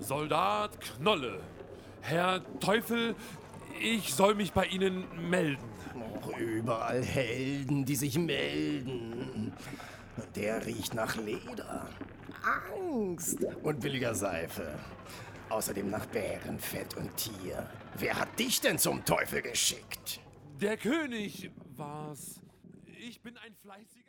Soldat Knolle. Herr Teufel, ich soll mich bei Ihnen melden. Och, überall Helden, die sich melden. Der riecht nach Leder, Angst und billiger Seife. Außerdem nach Bärenfett und Tier. Wer hat dich denn zum Teufel geschickt? Der König war's. Ich bin ein fleißiger...